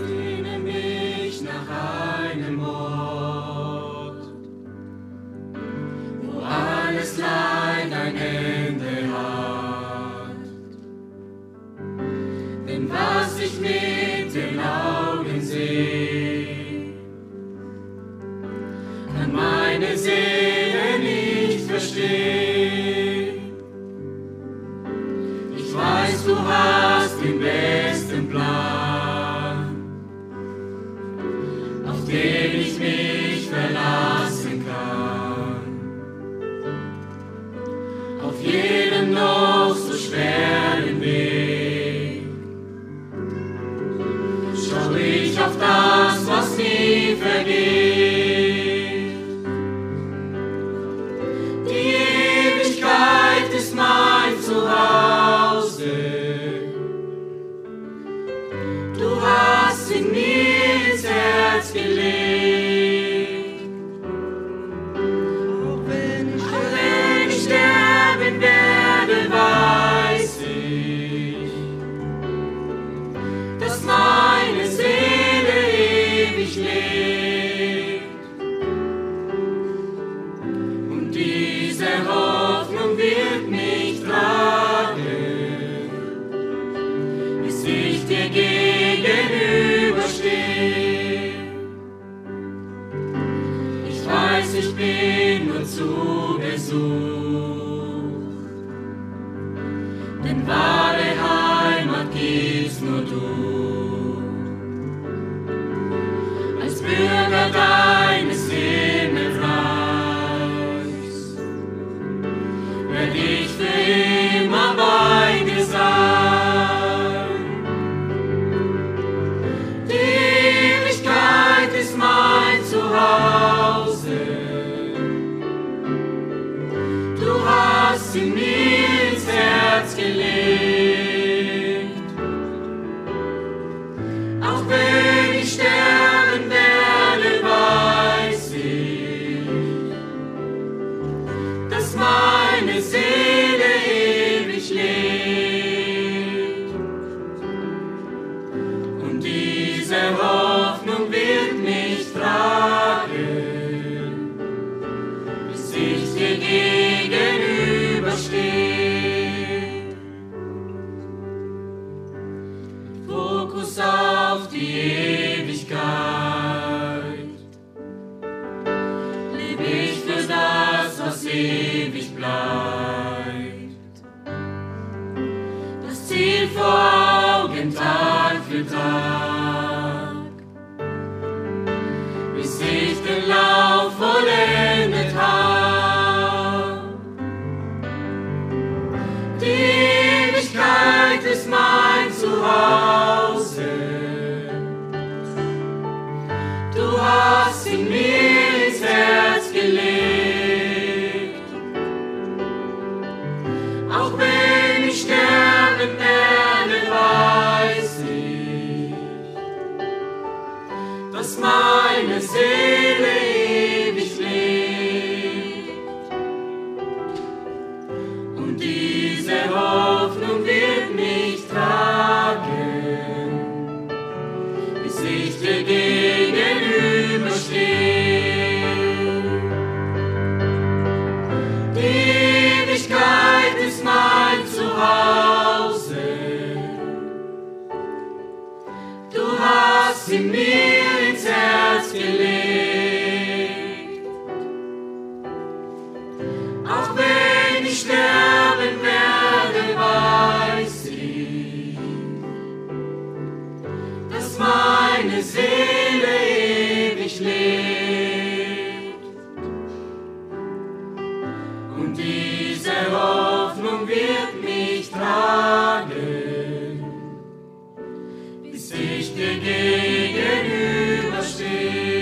sehne mich nach einem Ort, wo alles Leid ein Ende hat. Denn was ich mit den Augen sehe, kann meine Seele nicht verstehen. Ich weiß, du hast den besten Plan, auf den ich mich verlassen kann. Auf jeden noch so schweren Weg schau ich auf das, was nie vergeht. Die Ewigkeit ist mein Zuhause. Du hast sie mir ins Herz gelegt. Auch wenn ich sterben werde, weiß ich, dass meine Seele ewig lebt. Und diese Hoffnung wird mich tragen, bis ich dir gegenüberstehe. Ich weiß, ich bin nur zu Besuch, denn wahre Heimat gibst nur du. Als Bürger deines Himmelreichs werd ich für immer bei dir sein. Die Ewigkeit ist mein Zuhause. Du hast sie mir ins Herz gelegt. Auch wenn ich sterben werde, weiß ich, dass meine Seele ewig lebt. Und diese Hoffnung wird mich tragen, bis ich dir gegenüberstehe. Fokus auf die Ewigkeit. Lebe ich für das, was ewig bleibt. Das Ziel vor Augen Tag für Tag, bis ich den Lauf vollendet hab. Die Ewigkeit ist mein Zuhause. Du hast sie mir ins Herz gelegt. Auch wenn ich sterben werde, weiß ich, dass meine Seele ewig lebt. Und diese Hoffnung wird mich tragen, bis ich dir gegenüberstehe. Die Ewigkeit ist mein Zuhause. Du hast sie mir ins Herz gelegt. Auch wenn ich sterben werde, weiß ich, dass meine Seele ewig lebt. Und diese Hoffnung wird mich tragen, bis ich dir gegenüberstehe.